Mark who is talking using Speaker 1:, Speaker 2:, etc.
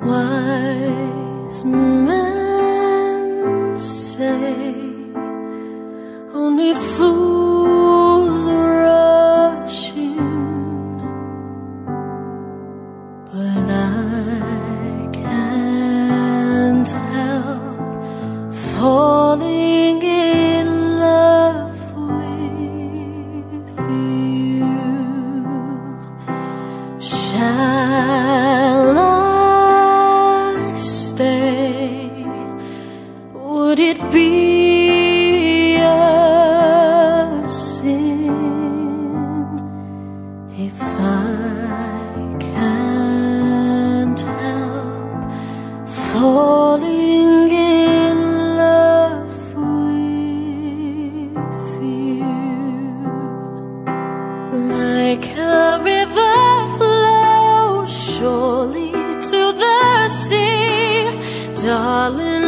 Speaker 1: Wise men say only fools rush in, but I can't help falling in love with you. Shall I stay? Would it be a sin if I can't help falling in love with you? Like a river flows surely to the sea, darling,